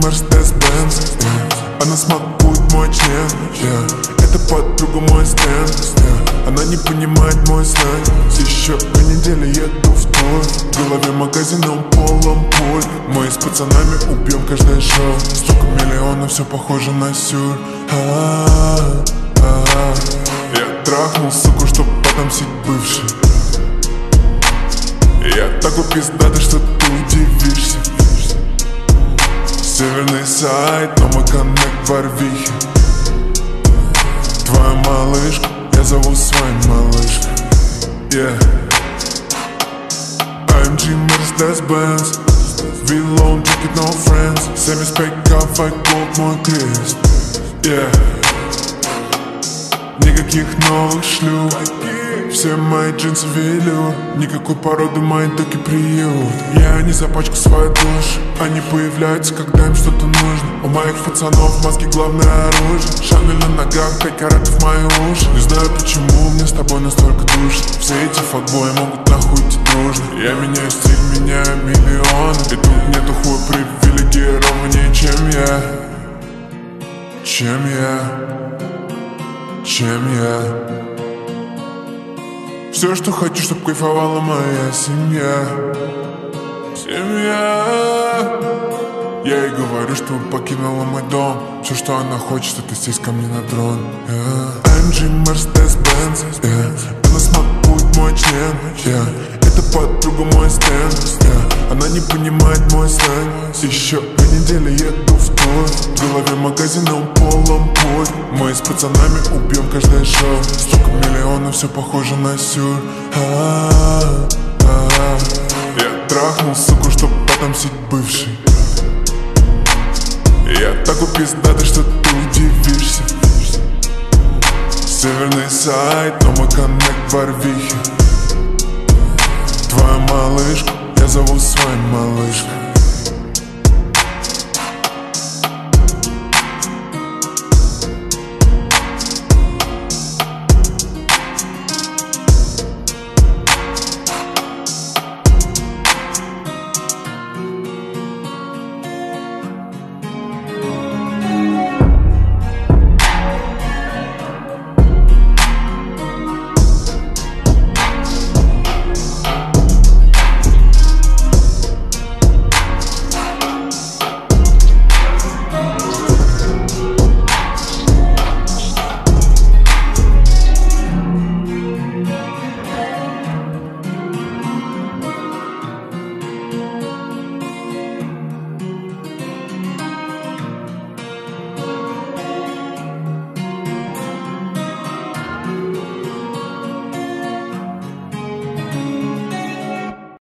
Mercedes-Benz, она смакует мой член, это подруга мой стенд, она не понимает мой сленг. Еще 2 недели еду в тур, в голове магазином полон пуль. Мы с пацанами убьем каждое шоу, столько миллионов, все похоже на сюр. Я трахнул суку, чтоб отомстить бывший. Я такой пиздатый, что ты удивишься. Северный сайт, но мой коннект в Орвихе. Твоя малышка, я зову своей малышкой. AMG Mercedes-Benz, Villon, ticket, no friends. 75 кафе, голд, мой крест. Никаких новых шлюх, все мои джинсы велюр. Никакой породы мои доки приют. Я не запачкаю свою душу, они появляются, когда им что-то нужно. У моих пацанов в мозге главное оружие. Шанель на ногах, 5 каратов в мои уши. Не знаю почему мне с тобой настолько душно. Все эти факбои могут нахуй идти дружно. Я меняю стиль, меняю миллионы, и тут нету хуя привилегированнее, чем я. Все, что хочу, чтоб кайфовала моя семья. Я ей говорю, что покинула мой дом. Все, что она хочет, это сесть ко мне на трон. AMG Mercedes-Benz, она смакует мой член, это подруга мой стенд, она не понимает мой сленг. Еще 2 недели еду в тур, в голове магазином полон пуль. Мы с пацанами убьем каждое шоу, столько миллионов, все похоже на сюр. Я трахнул суку, чтоб отомстить бывший. Я такой пиздатый, что ты удивишься. Северный сайт, но мой коннект в Орвихе. Твоя малышка, я зову своей малышкой.